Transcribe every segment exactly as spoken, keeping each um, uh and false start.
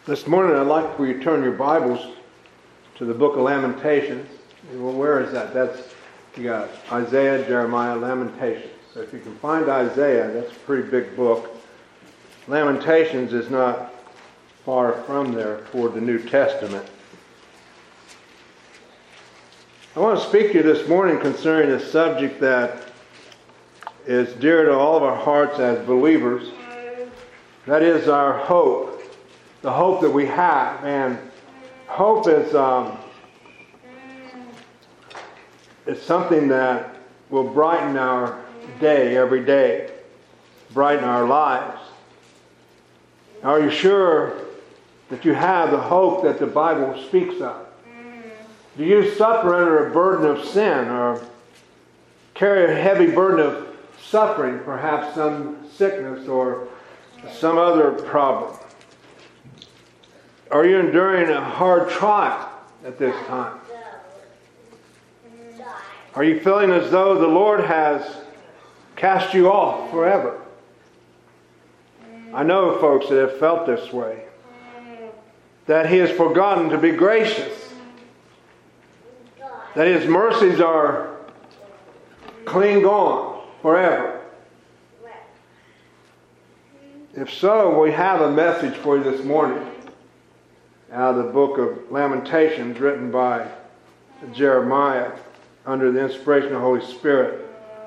This morning I'd like for you to turn your Bibles to the book of Lamentations. Well, where is that? That's, you got Isaiah, Jeremiah, Lamentations. So if you can find Isaiah, that's a pretty big book. Lamentations is not far from there toward the New Testament. I want to speak to you this morning concerning a subject that is dear to all of our hearts as believers. That is our hope. The hope that we have. And hope is um, it's something that will brighten our day every day, brighten our lives. Are you sure that you have the hope that the Bible speaks of? Do you suffer under a burden of sin or carry a heavy burden of suffering, perhaps some sickness or some other problem? Are you enduring a hard trial at this time? Are you feeling as though the Lord has cast you off forever? I know folks that have felt this way. That He has forgotten to be gracious. That His mercies are clean gone forever. If so, we have a message for you this morning out of the book of Lamentations written by Jeremiah under the inspiration of the Holy Spirit.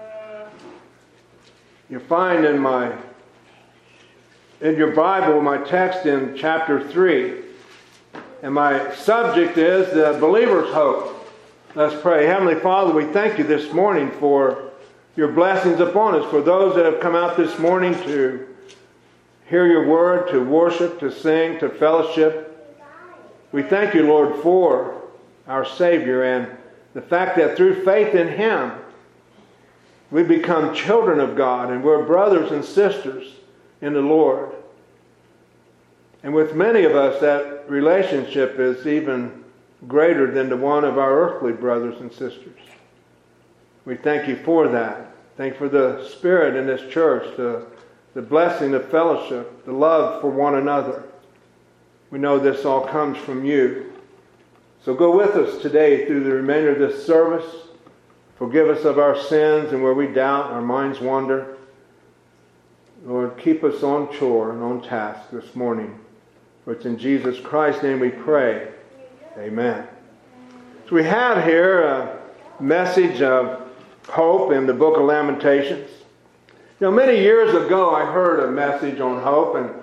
You find in my in your Bible my text in chapter three, and my subject is the believer's hope. Let's pray. Heavenly Father, we thank you this morning for your blessings upon us, for those that have come out this morning to hear your word, to worship, to sing, to fellowship. We thank you, Lord, for our Savior and the fact that through faith in Him, we become children of God and we're brothers and sisters in the Lord. And with many of us, that relationship is even greater than the one of our earthly brothers and sisters. We thank you for that. Thank you for the Spirit in this church, the, the blessing of fellowship, the love for one another. We know this all comes from you. So go with us today through the remainder of this service. Forgive us of our sins and where we doubt, our minds wander. Lord, keep us on shore and on task this morning. For it's in Jesus Christ's name we pray. Amen. So we have here a message of hope in the book of Lamentations. You know, many years ago I heard a message on hope, and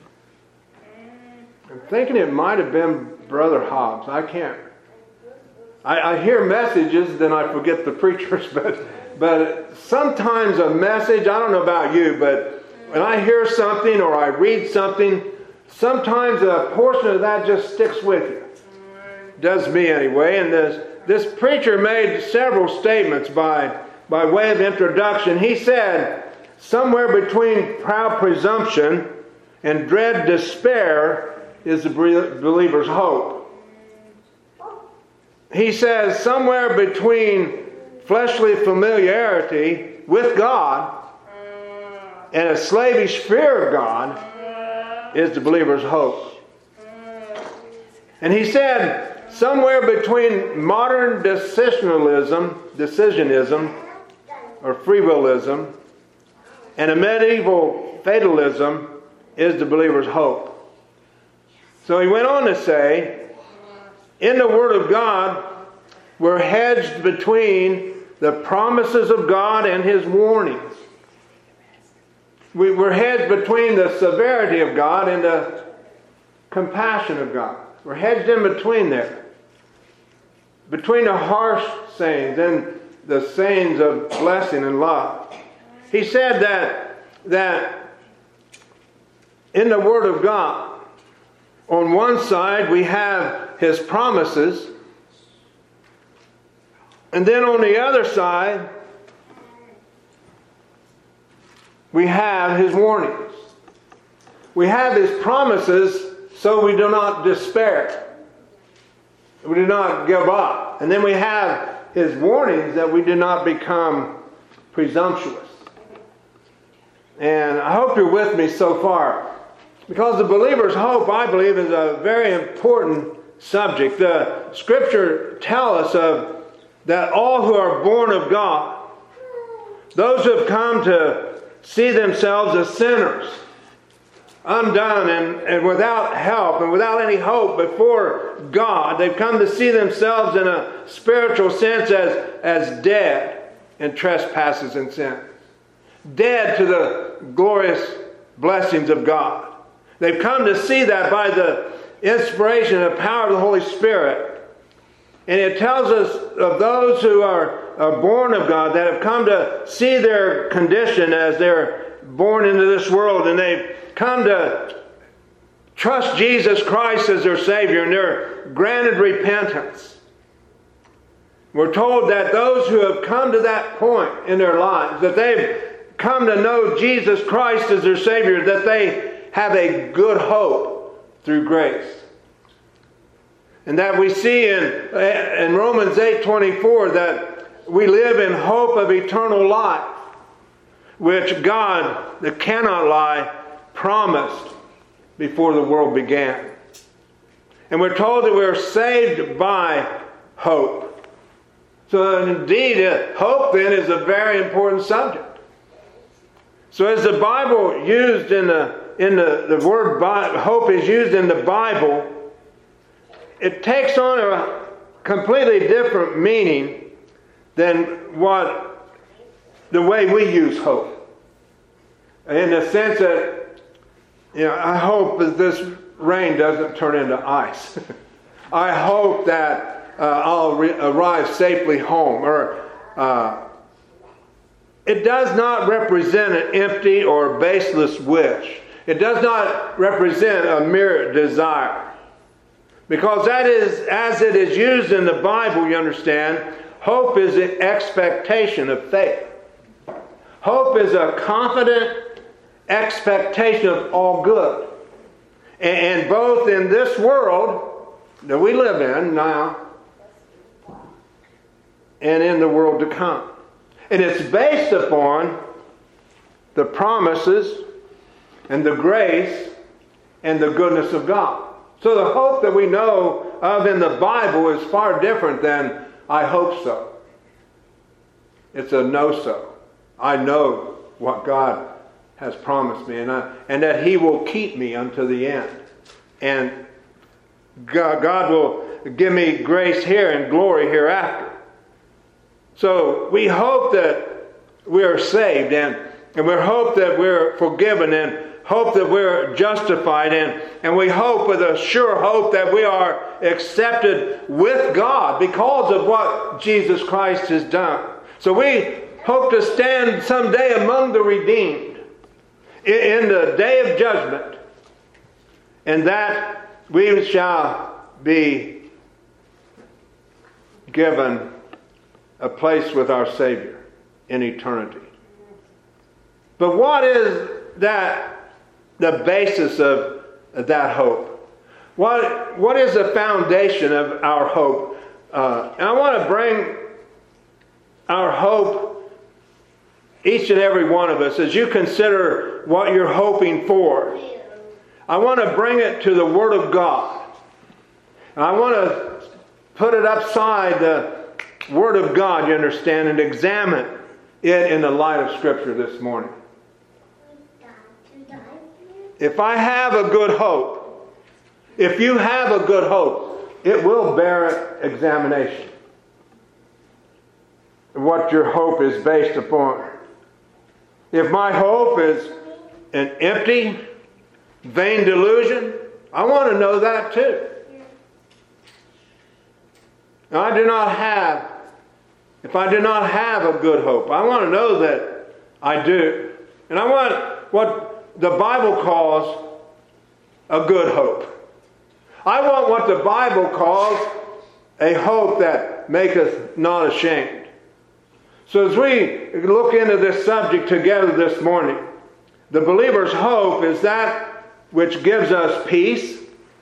I'm thinking it might have been Brother Hobbs. I can't. I, I hear messages, then I forget the preachers, but but sometimes a message, I don't know about you, but when I hear something or I read something, sometimes a portion of that just sticks with you. Does me anyway. And this, this preacher made several statements by, by way of introduction. He said, somewhere between proud presumption and dread despair is the believer's hope. He says somewhere between fleshly familiarity with God and a slavish fear of God is the believer's hope. And he said somewhere between modern decisionism, decisionism or free willism and a medieval fatalism is the believer's hope. So he went on to say, in the Word of God, we're hedged between the promises of God and His warnings. We, we're hedged between the severity of God and the compassion of God. We're hedged in between there. Between the harsh sayings and the sayings of blessing and love. He said that, that in the Word of God, on one side we have His promises, and then on the other side we have His warnings. We have His promises so we do not despair. We do not give up. And then we have His warnings that we do not become presumptuous. And I hope you're with me so far. Because the believer's hope, I believe, is a very important subject. The Scripture tells us of that all who are born of God, those who have come to see themselves as sinners, undone and, and without help and without any hope before God, they've come to see themselves in a spiritual sense as, as dead in trespasses and sins. Dead to the glorious blessings of God. They've come to see that by the inspiration and power of the Holy Spirit. And it tells us of those who are, are born of God that have come to see their condition as they're born into this world, and they've come to trust Jesus Christ as their Savior, and they're granted repentance. We're told that those who have come to that point in their lives, that they've come to know Jesus Christ as their Savior, that they have a good hope through grace. And that we see in, in Romans eight twenty-four that we live in hope of eternal life, which God, that cannot lie, promised before the world began. And we're told that we're saved by hope. So indeed, hope then is a very important subject. So as the Bible used in the in the, the word hope is used in the Bible, it takes on a completely different meaning than what the way we use hope. In the sense that, you know, I hope that this rain doesn't turn into ice. I hope that uh, I'll re- arrive safely home. Or uh, it does not represent an empty or baseless wish. It does not represent a mere desire. Because that is, as it is used in the Bible, you understand, hope is an expectation of faith. Hope is a confident expectation of all good. And, and both in this world that we live in now and in the world to come. And it's based upon the promises and the grace and the goodness of God. So the hope that we know of in the Bible is far different than I hope so. It's a know so. I know what God has promised me, and, I, and that He will keep me unto the end. And God, God will give me grace here and glory hereafter. So we hope that we are saved, and, and we hope that we're forgiven, and hope that we're justified, and, and we hope with a sure hope that we are accepted with God because of what Jesus Christ has done. So we hope to stand someday among the redeemed in, in the day of judgment, and that we shall be given a place with our Savior in eternity. But what is that? The basis of that hope. What, what is the foundation of our hope? Uh, and I want to bring our hope, each and every one of us, as you consider what you're hoping for. I want to bring it to the Word of God. And I want to put it upside the Word of God, you understand, and examine it in the light of Scripture this morning. If I have a good hope, if you have a good hope, it will bear examination. What your hope is based upon. If my hope is an empty, vain delusion, I want to know that too. Now, I do not have, if I do not have a good hope, I want to know that I do. And I want what the Bible calls a good hope. I want what the Bible calls a hope that maketh not ashamed. So as we look into this subject together this morning, the believer's hope is that which gives us peace.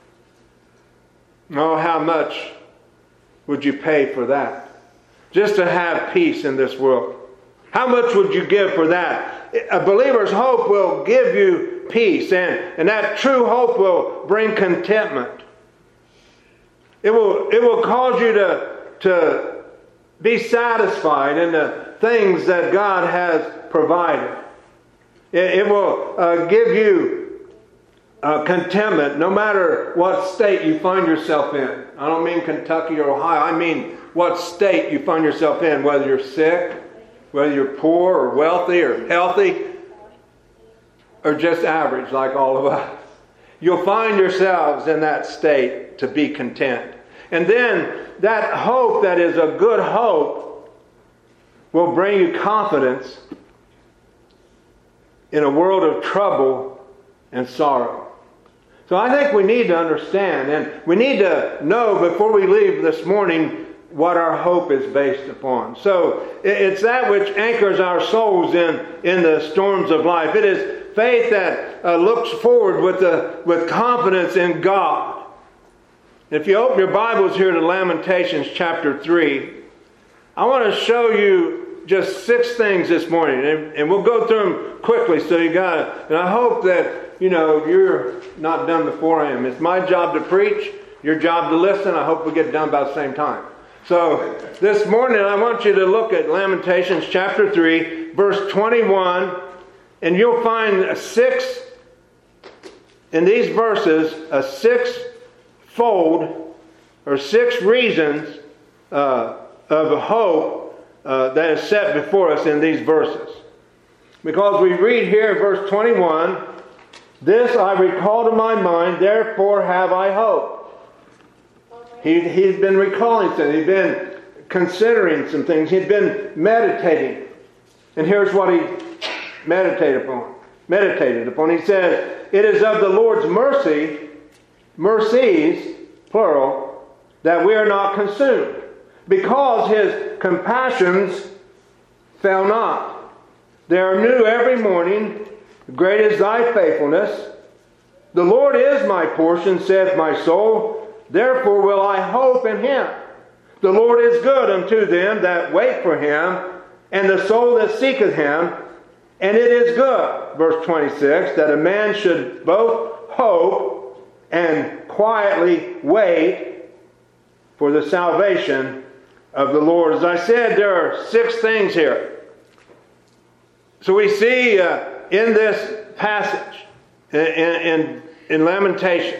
Oh, how much would you pay for that? Just to have peace in this world. How much would you give for that? A believer's hope will give you you peace. And, and that true hope will bring contentment. It will, it will cause you to, to be satisfied in the things that God has provided. It, it will uh, give you uh, contentment no matter what state you find yourself in. I don't mean Kentucky or Ohio. I mean what state you find yourself in, whether you're sick, whether you're poor or wealthy or healthy, or just average like all of us. You'll find yourselves in that state to be content. And then that hope that is a good hope will bring you confidence in a world of trouble and sorrow. So I think we need to understand, and we need to know before we leave this morning what our hope is based upon. So it's that which anchors our souls in, in the storms of life. It is faith that uh, looks forward with, the, with confidence in God. If you open your Bibles here to Lamentations chapter three, I want to show you just six things this morning, and, and we'll go through them quickly so you got it. And I hope that, you know, you're not done before I am. It's my job to preach, your job to listen. I hope we get done about the same time. So this morning I want you to look at Lamentations chapter three, verse twenty-one, and you'll find a six, in these verses, a six-fold or six reasons uh, of hope uh, that is set before us in these verses. Because we read here in verse twenty-one, "This I recall to my mind, therefore have I hope." He, he's been recalling things. He's been considering some things. He's been meditating. And here's what he meditated upon. Meditated upon. He says, "It is of the Lord's mercy, mercies, plural, that we are not consumed, because His compassions fail not. They are new every morning. Great is thy faithfulness. The Lord is my portion, saith my soul. Therefore will I hope in Him. The Lord is good unto them that wait for Him, and the soul that seeketh Him. And it is good," verse twenty-six, "that a man should both hope and quietly wait for the salvation of the Lord." As I said, there are six things here. So we see uh, in this passage, in, in, in Lamentations,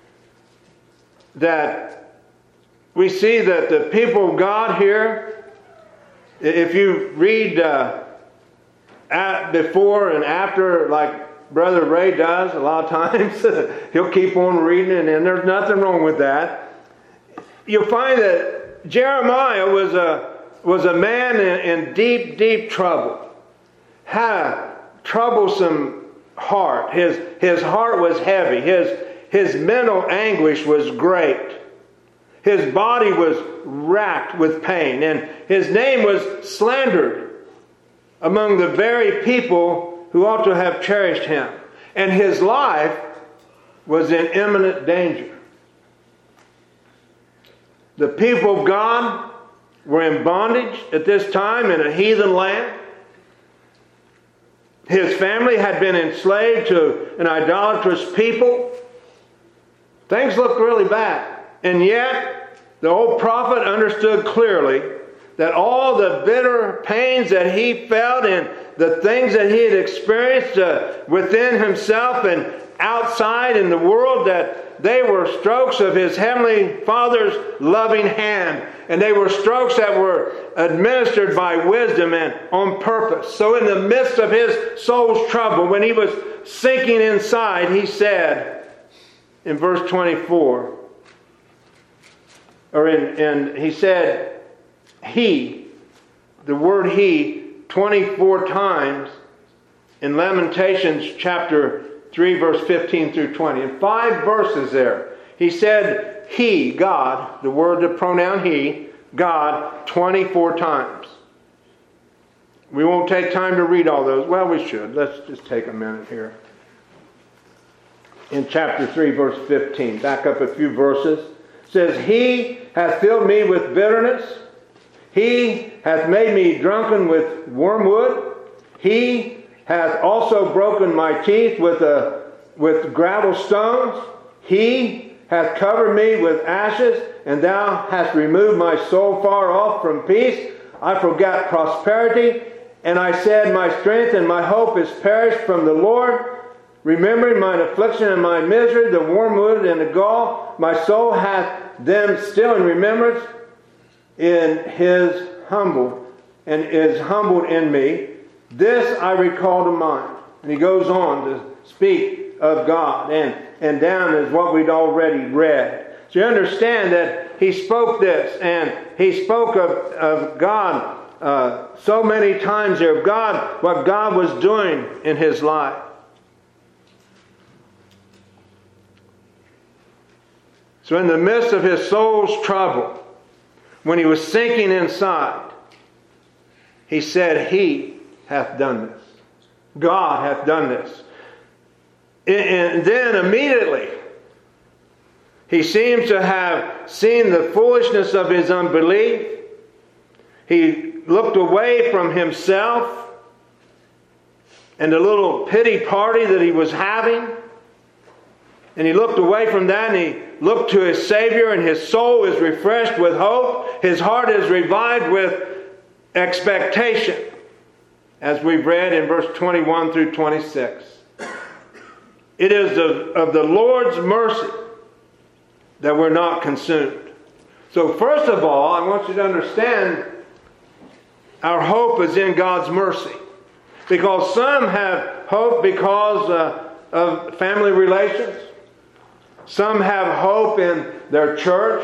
that we see that the people of God here, if you read uh, at, before and after, like Brother Ray does a lot of times, he'll keep on reading, and, and there's nothing wrong with that. You'll find that Jeremiah was a was a man in, in deep, deep trouble. Had a troublesome heart. His his heart was heavy. His His mental anguish was great. His body was racked with pain, and his name was slandered among the very people who ought to have cherished him. And his life was in imminent danger. The people of God were in bondage at this time in a heathen land. His family had been enslaved to an idolatrous people. Things looked really bad. And yet, the old prophet understood clearly that all the bitter pains that he felt and the things that he had experienced uh, within himself and outside in the world, that they were strokes of his heavenly Father's loving hand. And they were strokes that were administered by wisdom and on purpose. So in the midst of his soul's trouble, when he was sinking inside, he said, in verse twenty-four, or in, in he said, he, the word he, twenty-four times in Lamentations chapter three, verse fifteen through twenty. In five verses there, he said, he, God, the word, the pronoun he, God, twenty-four times. We won't take time to read all those. Well, we should. Let's just take a minute here. In chapter three, verse fifteen, back up a few verses, it says, "He hath filled me with bitterness. He hath made me drunken with wormwood. He hath also broken my teeth with, a, with gravel stones. He hath covered me with ashes, and thou hast removed my soul far off from peace. I forgot prosperity, and I said, my strength and my hope is perished from the Lord. Remembering mine affliction and my misery, the wormwood and the gall, my soul hath them still in remembrance in his humble, and is humbled in me. This I recall to mind. And he goes on to speak of God, and, and down is what we'd already read. So you understand that he spoke this, and he spoke of, of God uh, so many times here, of God, what God was doing in his life. So in the midst of his soul's trouble, when he was sinking inside, he said, He hath done this. God hath done this. And then immediately, he seems to have seen the foolishness of his unbelief. He looked away from himself and the little pity party that he was having. And he looked away from that, and he looked to his Savior, and his soul is refreshed with hope. His heart is revived with expectation, as we've read in verse twenty-one through twenty-six. It is of, of the Lord's mercy that we're not consumed. So first of all, I want you to understand our hope is in God's mercy. Because some have hope because uh, of family relations. Some have hope in their church.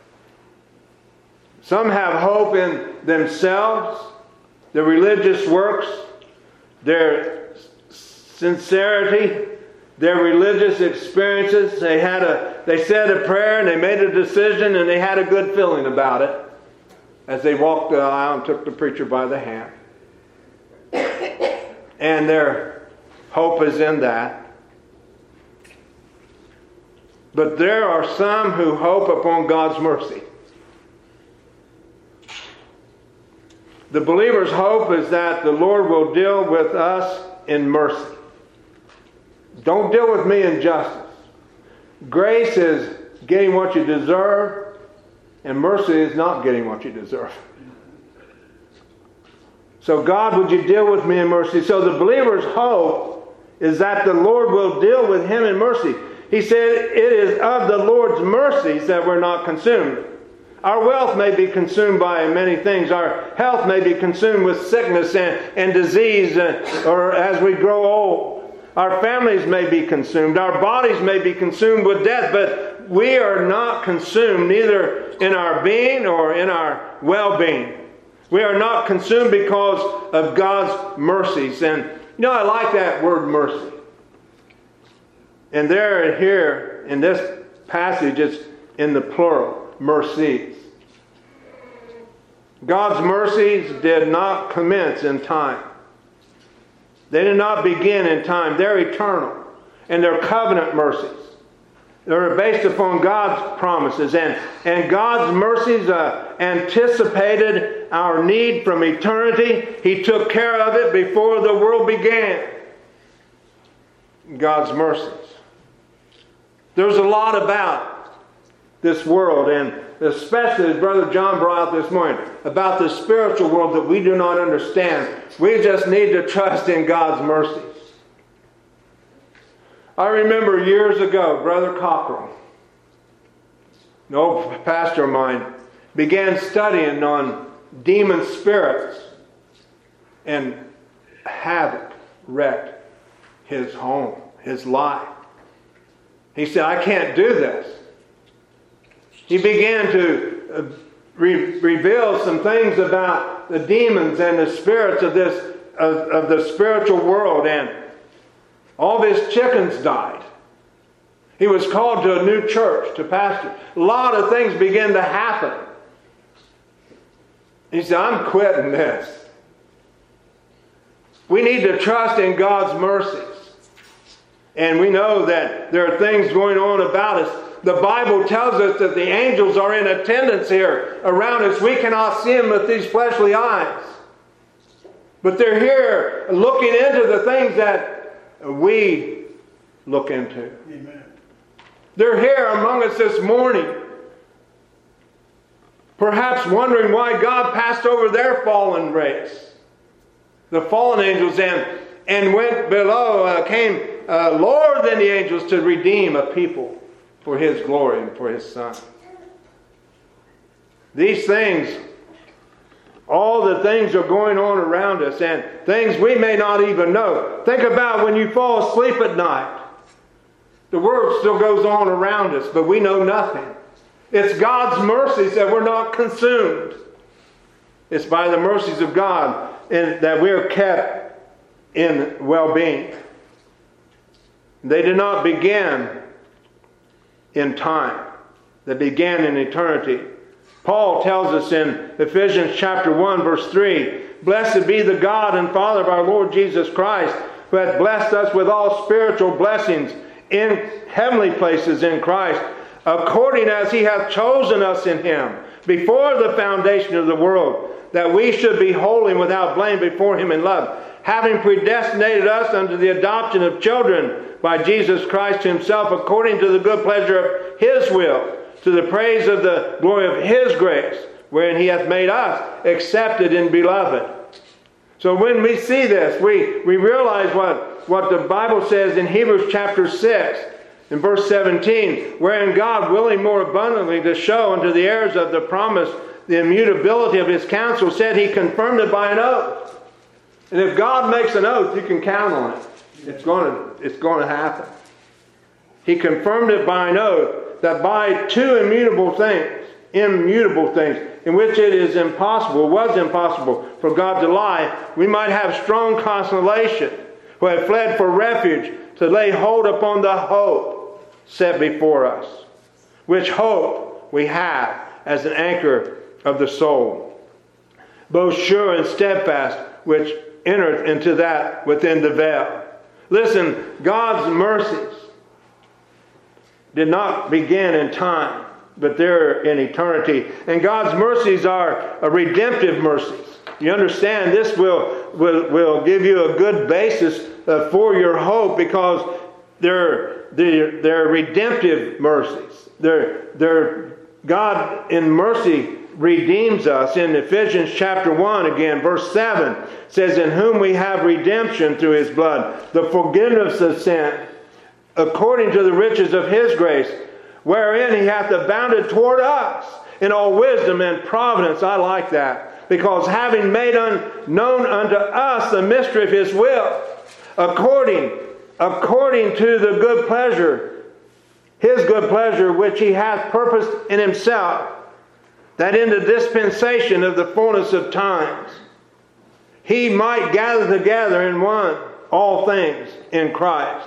Some have hope in themselves, their religious works, their sincerity, their religious experiences. They had a, they said a prayer and they made a decision and they had a good feeling about it as they walked the aisle and took the preacher by the hand. And their hope is in that. But there are some who hope upon God's mercy. The believer's hope is that the Lord will deal with us in mercy. Don't deal with me in justice. Grace is getting what you deserve, and mercy is not getting what you deserve. So God, would you deal with me in mercy? So the believer's hope is that the Lord will deal with him in mercy. He said it is of the Lord's mercies that we're not consumed. Our wealth may be consumed by many things. Our health may be consumed with sickness and, and disease, uh, or as we grow old. Our families may be consumed. Our bodies may be consumed with death, but we are not consumed neither in our being or in our well-being. We are not consumed because of God's mercies. And, you know, I like that word mercy. And there, here, in this passage, it's in the plural, mercies. God's mercies did not commence in time. They did not begin in time. They're eternal. And they're covenant mercies. They're based upon God's promises. And, and God's mercies uh, anticipated our need from eternity. He took care of it before the world began. God's mercies. There's a lot about this world, and especially as Brother John brought out this morning, about the spiritual world that we do not understand. We just need to trust in God's mercies. I remember years ago, Brother Cockrell, an old pastor of mine, began studying on demon spirits, and havoc wrecked his home, his life. He said, I can't do this. He began to uh, re- reveal some things about the demons and the spirits of this of, of the spiritual world, and all of his chickens died. He was called to a new church to pastor. A lot of things began to happen. He said, I'm quitting this. We need to trust in God's mercies. And we know that there are things going on about us. The Bible tells us that the angels are in attendance here around us. We cannot see them with these fleshly eyes. But they're here looking into the things that we look into. Amen. They're here among us this morning, perhaps wondering why God passed over their fallen race, the fallen angels, and, and went below, uh, came uh, lower than the angels to redeem a people for His glory and for His Son. These things, all the things are going on around us, and things we may not even know. Think about when you fall asleep at night. The world still goes on around us, but we know nothing. It's God's mercies that we're not consumed. It's by the mercies of God and that we're kept in well-being. They did not begin in time. They began in eternity. Paul tells us in Ephesians chapter one, verse three, "Blessed be the God and Father of our Lord Jesus Christ, who hath blessed us with all spiritual blessings in heavenly places in Christ, according as He hath chosen us in Him before the foundation of the world, that we should be holy and without blame before Him in love, having predestinated us unto the adoption of children by Jesus Christ Himself, according to the good pleasure of His will, to the praise of the glory of His grace, wherein He hath made us accepted in Beloved." So when we see this, we, we realize what, what the Bible says in Hebrews chapter six, in verse seventeen, "Wherein God, willing more abundantly to show unto the heirs of the promise the immutability of His counsel, said He confirmed it by an oath." And if God makes an oath, you can count on it. It's going to, it's going to happen. He confirmed it by an oath, that by two immutable things, immutable things, in which it is impossible, was impossible for God to lie, we might have strong consolation, who have fled for refuge, to lay hold upon the hope set before us, which hope we have as an anchor of the soul, both sure and steadfast, which entereth into that within the veil. Listen, God's mercies did not begin in time, but they're in eternity. And God's mercies are a redemptive mercies. You understand, this will, will, will give you a good basis uh, for your hope, because they're, they're, they're redemptive mercies. They're, they're, God in mercy redeems us. In Ephesians chapter one, again, verse seven, says, "In whom we have redemption through His blood, the forgiveness of sin, according to the riches of His grace, wherein He hath abounded toward us in all wisdom and providence." I like that. "Because having made known unto us the mystery of His will, according, according to the good pleasure, His good pleasure, which He hath purposed in Himself, that in the dispensation of the fullness of times He might gather together in one all things in Christ."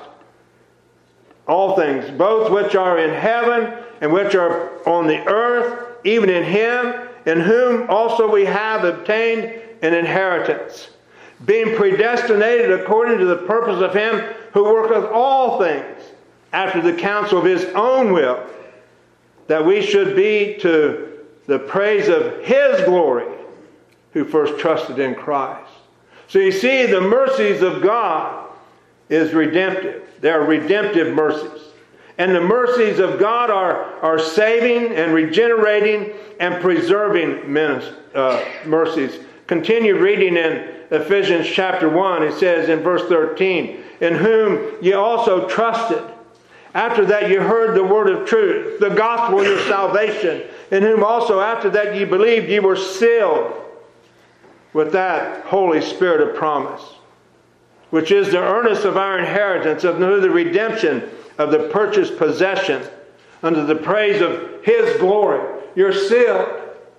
All things, both which are in heaven and which are on the earth, even in Him, in whom also we have obtained an inheritance, being predestinated according to the purpose of Him who worketh all things after the counsel of His own will, that we should be to the praise of His glory, who first trusted in Christ. So you see, the mercies of God is redemptive. They are redemptive mercies. And the mercies of God are, are saving and regenerating and preserving uh, mercies. Continue reading in Ephesians chapter one. It says in verse thirteen, "In whom ye also trusted, after that ye heard the word of truth, the gospel of your salvation, in whom also after that ye believed, ye were sealed with that Holy Spirit of promise, which is the earnest of our inheritance, of the redemption of the purchased possession, unto the praise of His glory." You're sealed.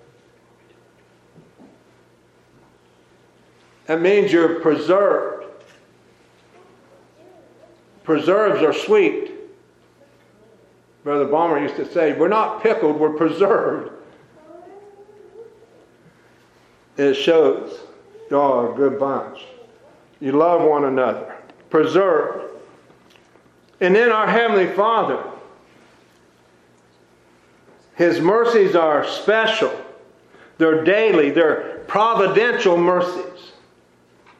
That means you're preserved. Preserves are sweet. Brother Balmer used to say, we're not pickled, we're preserved. It shows y'all are a good bunch. You love one another. Preserved. And then our Heavenly Father, His mercies are special. They're daily. They're providential mercies.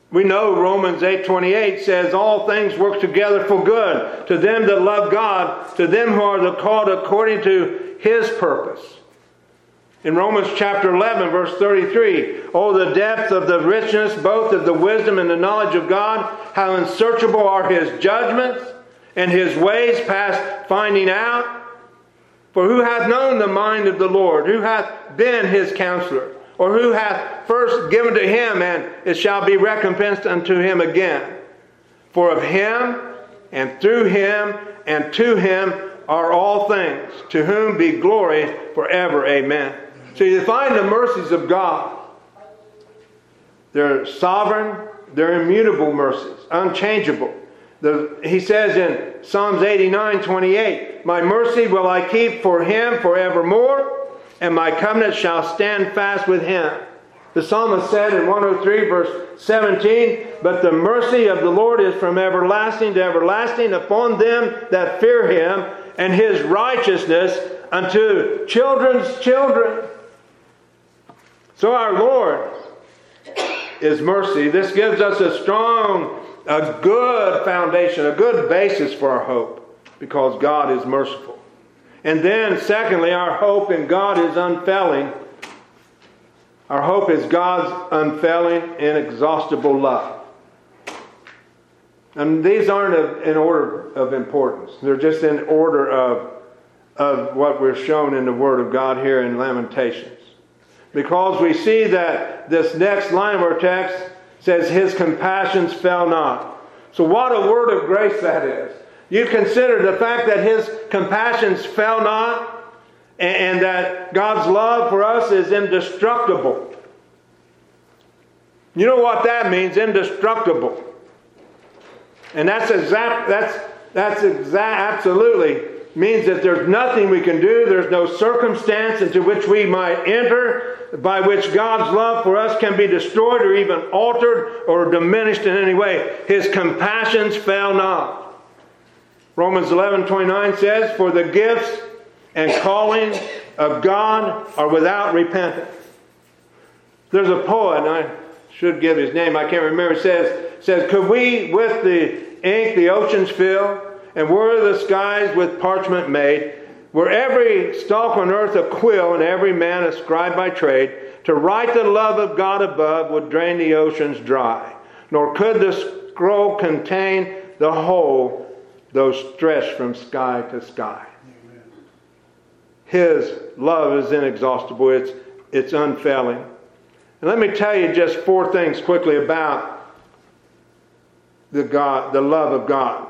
We know Romans eight twenty-eight says, all things work together for good to them that love God, to them who are the called according to His purpose. In Romans chapter eleven, verse thirty-three, oh, the depth of the richness, both of the wisdom and the knowledge of God, how unsearchable are His judgments, and His ways past finding out. For who hath known the mind of the Lord? Who hath been His counselor? Or who hath first given to Him, and it shall be recompensed unto Him again? For of Him, and through Him, and to Him are all things, to whom be glory forever. Amen. So you find the mercies of God. They're sovereign, they're immutable mercies, unchangeable. The, he says in Psalms eighty-nine twenty-eight, my mercy will I keep for him forevermore, and my covenant shall stand fast with him. The psalmist said in one oh three verse seventeen, but the mercy of the Lord is from everlasting to everlasting upon them that fear him, and his righteousness unto children's children. So our Lord is mercy. This gives us a strong, a good foundation, a good basis for our hope, because God is merciful. And then, secondly, our hope in God is unfailing. Our hope is God's unfailing, inexhaustible love. And these aren't in order of importance. They're just in order of, of what we're shown in the Word of God here in Lamentations. Because we see that this next line of our text says, his compassions fail not. So what a word of grace that is. You consider the fact that his compassions fail not, and that God's love for us is indestructible. You know what that means, indestructible. And that's exact that's that's exact absolutely means that there's nothing we can do, there's no circumstance into which we might enter by which God's love for us can be destroyed or even altered or diminished in any way. His compassions fail not. Romans eleven twenty-nine says, for the gifts and calling of God are without repentance. There's a poet, and I should give his name, I can't remember, it says, says, could we with the ink the oceans fill, and were the skies with parchment made, were every stalk on earth a quill, and every man a scribe by trade, to write the love of God above would drain the oceans dry, nor could the scroll contain the whole, though stretched from sky to sky. Amen. His love is inexhaustible. It's, it's unfailing. And let me tell you just four things quickly about the God, the love of God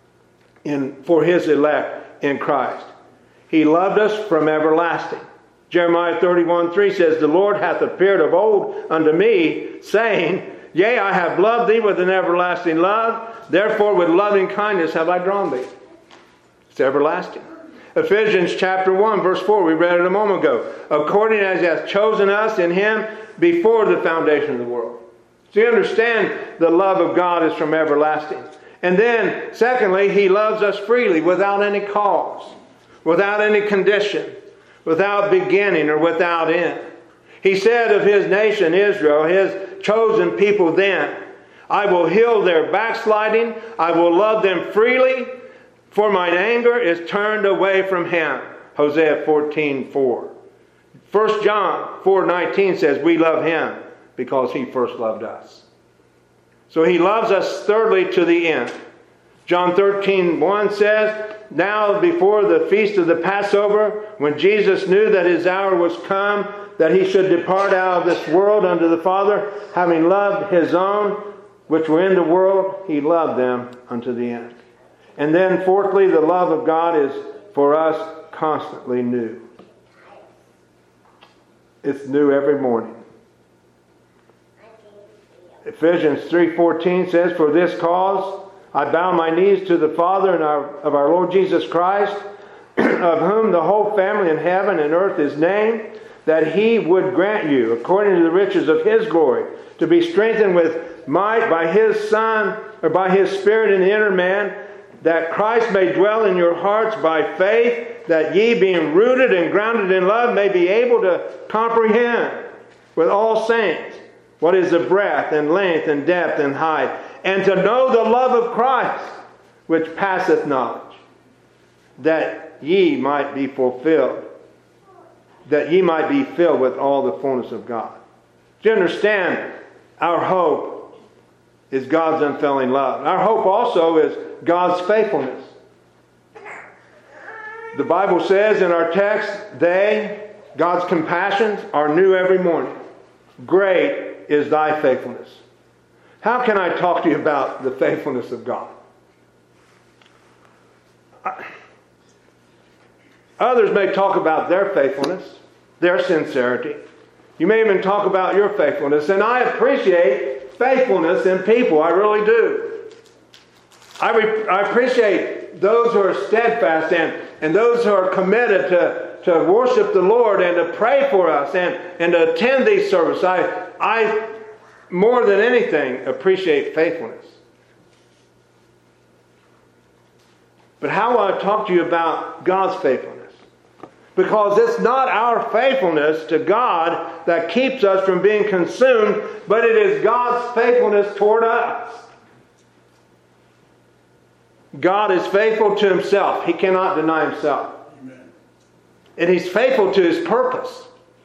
in for His elect in Christ. He loved us from everlasting. Jeremiah thirty-one three says, the Lord hath appeared of old unto me, saying, yea, I have loved thee with an everlasting love. Therefore with loving kindness have I drawn thee. It's everlasting. Ephesians chapter one verse four, we read it a moment ago. According as he hath chosen us in him before the foundation of the world. So you understand the love of God is from everlasting. And then, secondly, he loves us freely without any cause, without any condition, without beginning or without end. He said of his nation Israel, his chosen people then, I will heal their backsliding. I will love them freely, for mine anger is turned away from him. Hosea fourteen four. First John four nineteen says, we love him because he first loved us. So he loves us thirdly to the end. John thirteen one says, now before the feast of the Passover, when Jesus knew that his hour was come, that he should depart out of this world unto the Father, having loved his own, which were in the world, he loved them unto the end. And then fourthly, the love of God is for us constantly new. It's new every morning. Ephesians three fourteen says, for this cause I bow my knees to the Father and our, of our Lord Jesus Christ, of whom the whole family in heaven and earth is named, that he would grant you, according to the riches of his glory, to be strengthened with might by his Son, or by his Spirit in the inner man, that Christ may dwell in your hearts by faith, that ye, being rooted and grounded in love, may be able to comprehend with all saints what is the breadth and length and depth and height, and to know the love of Christ, which passeth knowledge, that ye might be fulfilled, that ye might be filled with all the fullness of God. Do you understand? Our hope is God's unfailing love. Our hope also is God's faithfulness. The Bible says in our text, they, God's compassions, are new every morning. Great is thy faithfulness. How can I talk to you about the faithfulness of God? Others may talk about their faithfulness, their sincerity. You may even talk about your faithfulness. And I appreciate faithfulness in people. I really do. I, re- I appreciate those who are steadfast and, and those who are committed to, to worship the Lord and to pray for us and, and to attend these services. I, I, more than anything, appreciate faithfulness. But how will I talk to you about God's faithfulness? Because it's not our faithfulness to God that keeps us from being consumed, but it is God's faithfulness toward us. God is faithful to Himself. He cannot deny Himself. Amen. And He's faithful to His purpose.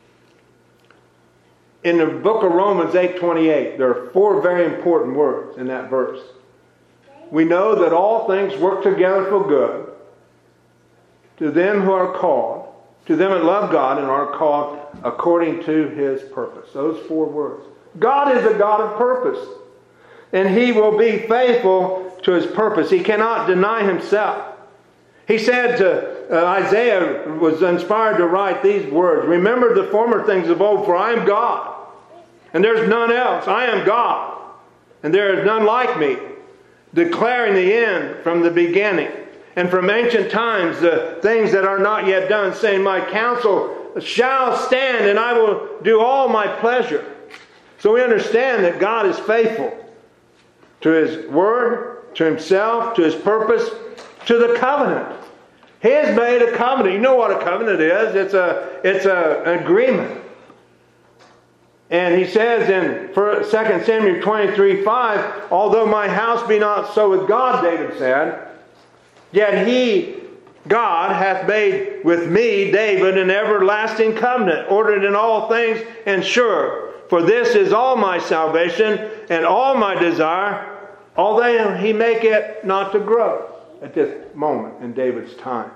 In the book of Romans eight twenty-eight, there are four very important words in that verse. We know that all things work together for good to them who are called, to them that love God and are called according to His purpose. Those four words. God is a God of purpose. And He will be faithful to His purpose. He cannot deny Himself. He said to uh, Isaiah was inspired to write these words. Remember the former things of old, for I am God. And there's none else. I am God. And there is none like me. Declaring the end from the beginning. And from ancient times the things that are not yet done, saying, my counsel shall stand, and I will do all my pleasure. So we understand that God is faithful to His word, to Himself, to His purpose, to the covenant. He has made a covenant. You know what a covenant is. It's a it's a, an agreement. And He says in Second Samuel twenty-three five, although my house be not so with God, David said, yet He, God, hath made with me, David, an everlasting covenant, ordered in all things and sure. For this is all my salvation and all my desire, although He make it not to grow at this moment in David's time.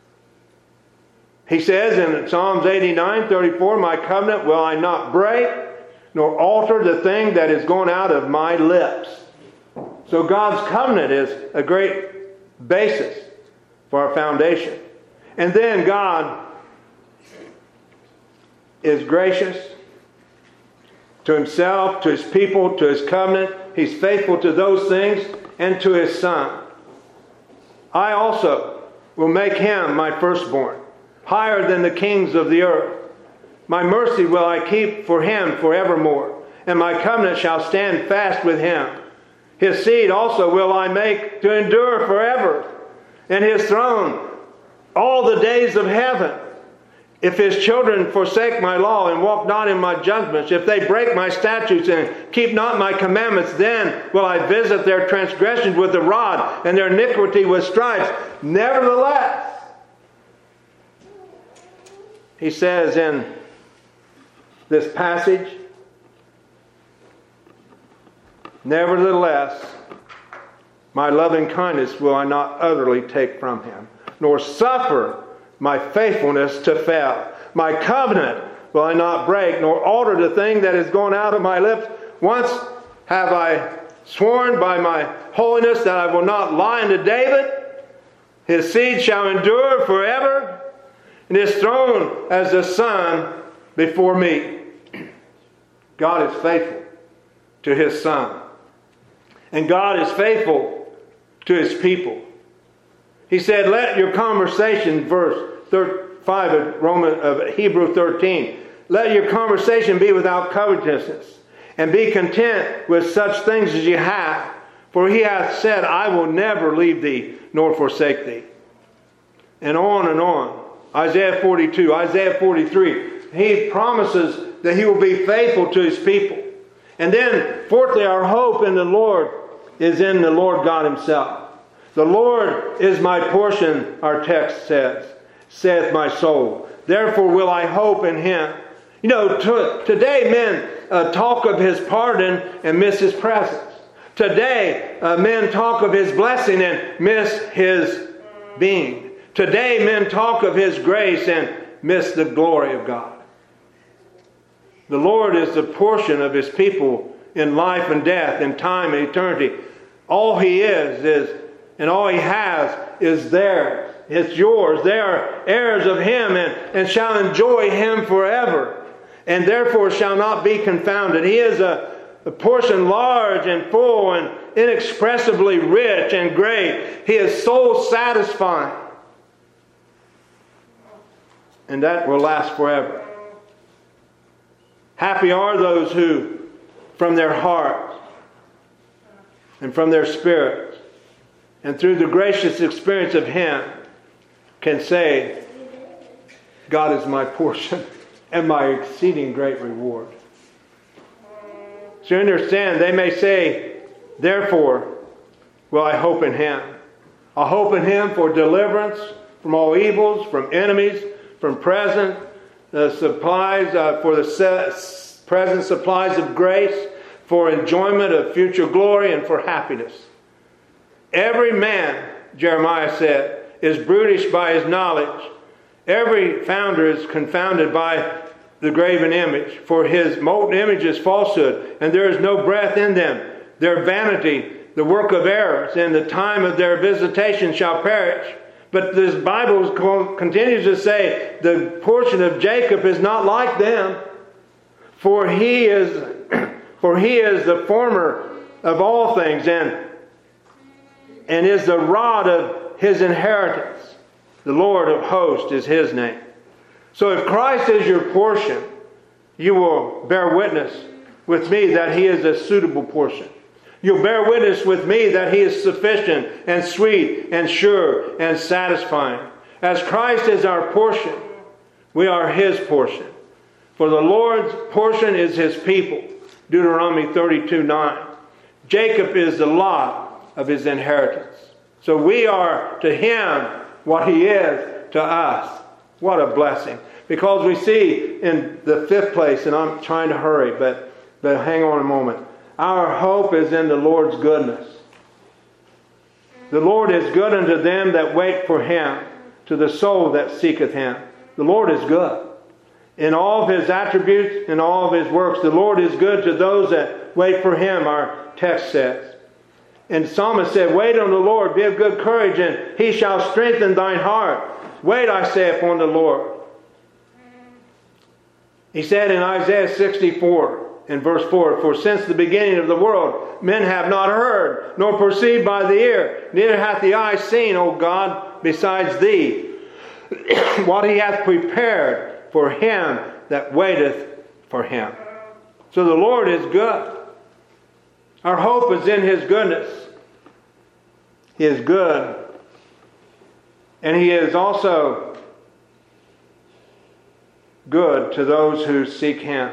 He says in Psalms eighty-nine thirty-four, my covenant will I not break, nor alter the thing that is going out of my lips. So God's covenant is a great basis for our foundation. And then God is gracious to Himself, to His people, to His covenant. He's faithful to those things and to His Son. I also will make Him my firstborn, higher than the kings of the earth. My mercy will I keep for Him forevermore, and my covenant shall stand fast with Him. His seed also will I make to endure forever, and His throne all the days of heaven. If His children forsake my law and walk not in my judgments, if they break my statutes and keep not my commandments, then will I visit their transgressions with the rod and their iniquity with stripes. Nevertheless, He says in this passage, nevertheless, my loving kindness will I not utterly take from Him, nor suffer my faithfulness to fail. My covenant will I not break, nor alter the thing that is gone out of my lips. Once have I sworn by my holiness that I will not lie unto David. His seed shall endure forever, and His throne as the sun before me. God is faithful to His Son. And God is faithful to His people. He said, let your conversation, verse five of, Roman, of Hebrew thirteen, let your conversation be without covetousness, and be content with such things as you have. For He hath said, I will never leave thee, nor forsake thee. And on and on. Isaiah forty-two, Isaiah forty-three. He promises that He will be faithful to His people. And then, fourthly, our hope in the Lord is in the Lord God Himself. The Lord is my portion, our text says, saith my soul. Therefore will I hope in Him. You know, to, today men uh, talk of His pardon and miss His presence. Today uh, men talk of His blessing and miss His being. Today men talk of His grace and miss the glory of God. The Lord is the portion of His people in life and death, in time and eternity. All He is, is, and all He has is theirs. It's yours. They are heirs of Him and, and shall enjoy Him forever, and therefore shall not be confounded. He is a, a portion large and full and inexpressibly rich and great. He is soul satisfying. And that will last forever. Happy are those who, from their heart and from their spirit, and through the gracious experience of Him, can say, God is my portion and my exceeding great reward. So you understand, they may say, therefore, will I hope in Him. I hope in Him for deliverance from all evils, from enemies, from present uh, supplies, uh, for the se- present supplies of grace, for enjoyment of future glory, and for happiness. Every man, Jeremiah said, is brutish by his knowledge. Every founder is confounded by the graven image, for his molten image is falsehood, and there is no breath in them. Their vanity, the work of errors, and the time of their visitation shall perish. But this Bible continues to say the portion of Jacob is not like them, for he is, for he is the former of all things, and and is the rod of his inheritance. The Lord of hosts is His name. So if Christ is your portion, you will bear witness with me that He is a suitable portion. You'll bear witness with me that He is sufficient and sweet and sure and satisfying. As Christ is our portion, we are His portion. For the Lord's portion is His people. Deuteronomy thirty-two nine. Jacob is the lot of his inheritance. So we are to him what he is to us. What a blessing. Because we see in the fifth place, and I'm trying to hurry, but, but hang on a moment. Our hope is in the Lord's goodness. The Lord is good unto them that wait for Him, to the soul that seeketh Him. The Lord is good. In all of His attributes, in all of His works, the Lord is good to those that wait for Him, our text says. And the psalmist said, wait on the Lord, be of good courage, and He shall strengthen thine heart. Wait, I say, upon the Lord. He said in Isaiah sixty-four, in verse four, for since the beginning of the world, men have not heard, nor perceived by the ear, neither hath the eye seen, O God, besides Thee, what He hath prepared for him that waiteth for Him. So the Lord is good. Our hope is in His goodness. He is good. And He is also good to those who seek Him.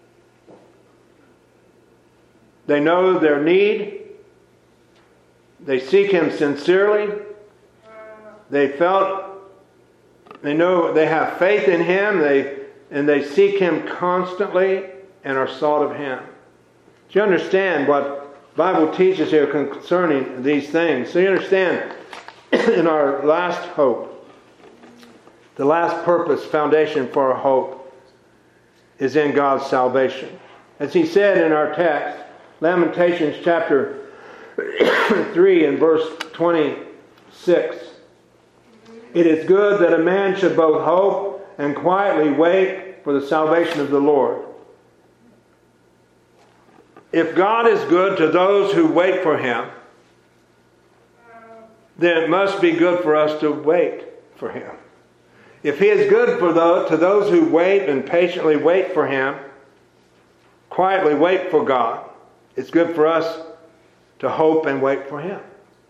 They know their need. They seek Him sincerely. They felt, they know they have faith in Him. They, and they seek Him constantly and are sought of Him. Do you understand what the Bible teaches here concerning these things? So you understand, in our last hope, the last purpose, foundation for our hope, is in God's salvation. As He said in our text, Lamentations chapter three and verse twenty-six, it is good that a man should both hope and quietly wait for the salvation of the Lord. If God is good to those who wait for Him, then it must be good for us to wait for Him. If He is good for those, to those who wait and patiently wait for Him, quietly wait for God, it's good for us to hope and wait for Him.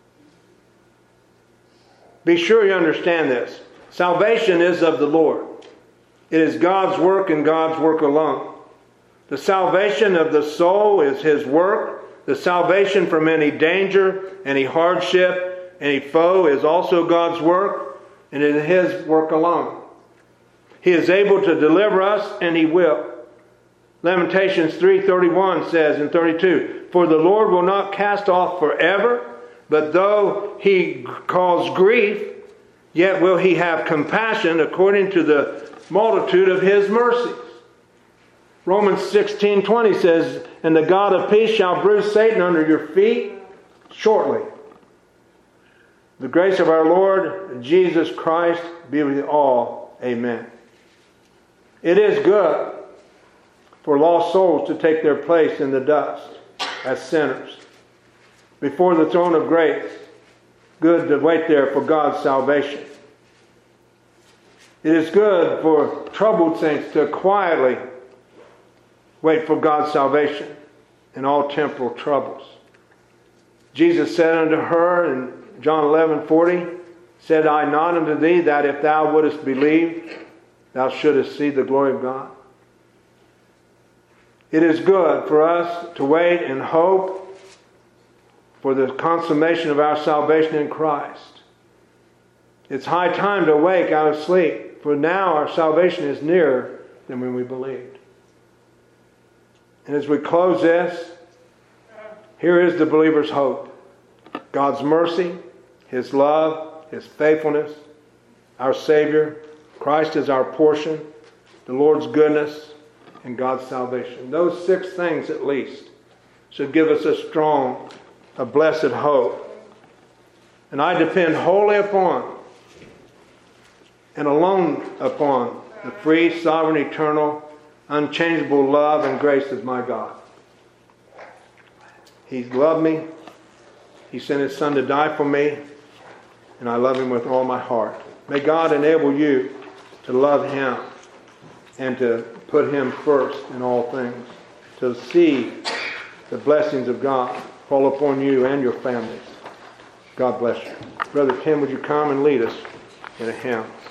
Be sure you understand this. Salvation is of the Lord. It is God's work and God's work alone. The salvation of the soul is His work. The salvation from any danger, any hardship, any foe is also God's work, and it is His work alone. He is able to deliver us, and He will. Lamentations three thirty-one says in thirty-two, "For the Lord will not cast off forever, but though He cause grief, yet will He have compassion according to the multitude of His mercies." Romans sixteen twenty says, "And the God of peace shall bruise Satan under your feet shortly." The grace of our Lord Jesus Christ be with you all. Amen. It is good for lost souls to take their place in the dust as sinners before the throne of grace. Good to wait there for God's salvation. It is good for troubled saints to quietly wait for God's salvation in all temporal troubles. Jesus said unto her in John eleven forty, "Said I not unto thee that if thou wouldest believe, thou shouldest see the glory of God?" It is good for us to wait and hope for the consummation of our salvation in Christ. It's high time to wake out of sleep, for now our salvation is nearer than when we believed. And as we close this, here is the believer's hope. God's mercy, His love, His faithfulness, our Savior. Christ is our portion, the Lord's goodness, and God's salvation. Those six things at least should give us a strong, a blessed hope. And I depend wholly upon and alone upon the free, sovereign, eternal, unchangeable love and grace of my God. He's loved me. He sent His Son to die for me. And I love Him with all my heart. May God enable you to love Him and to put Him first in all things. To see the blessings of God fall upon you and your families. God bless you. Brother Tim, would you come and lead us in a hymn?